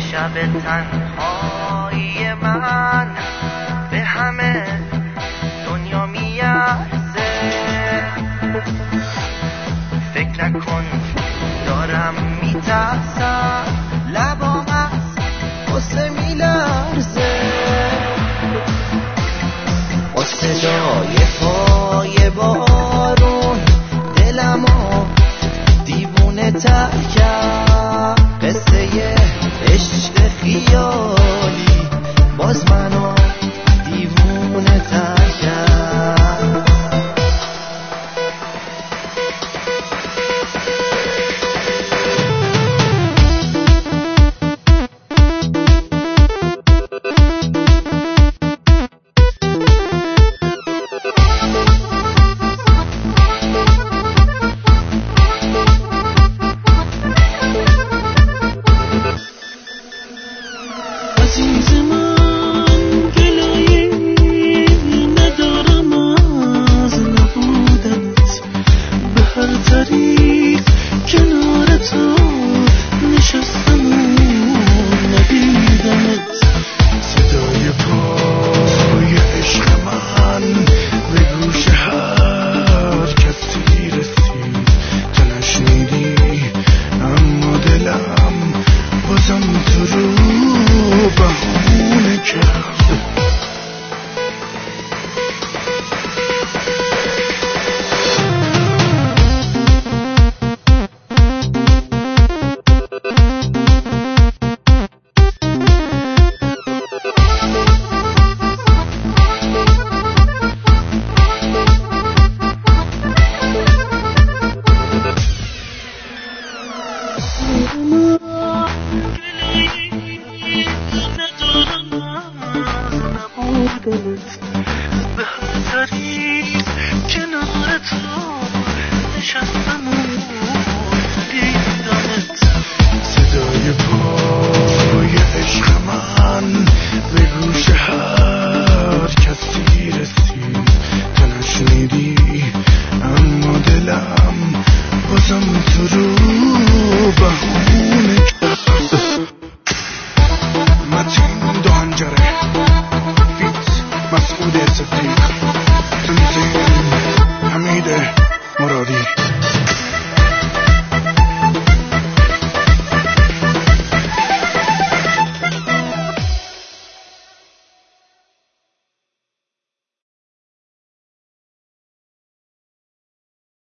شب تنهایی من به همه دنیا میارزه. فکر نکن دارم میترسم، لبام از غصه میلرزه. با صدای پای بارون دلمو دیوونه تر کرد. قصه عشق خیالی باز منو دیوونه تر کرد. به همتری کنار تو نشستم و دیدمت. صدای پای عشق من به گوش هر کسی رسید. تو نشنیدی اما دلم بازم تو رو